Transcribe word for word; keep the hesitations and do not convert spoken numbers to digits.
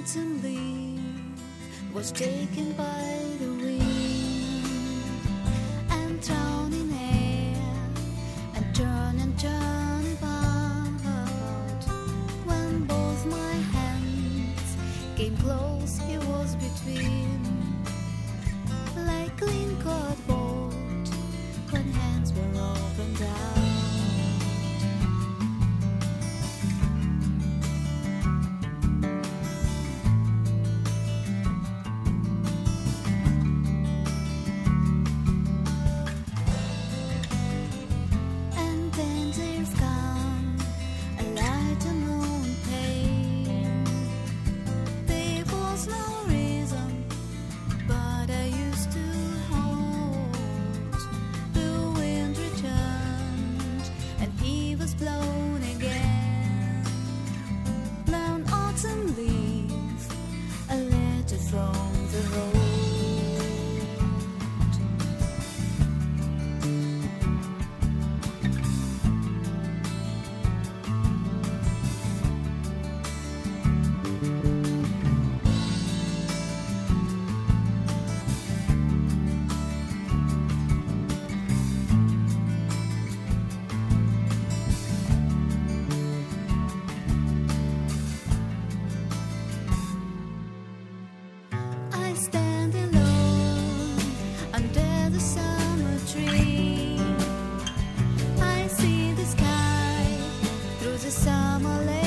autumn leaf was taken by the wind and thrown in air and turned and turned about. When both my hands came close, he was between, like clean cardboard when hands were opened out. Blown again, blown autumn leaf, a letter from the road. I stand alone under the summer tree. I see the sky through the summer lake.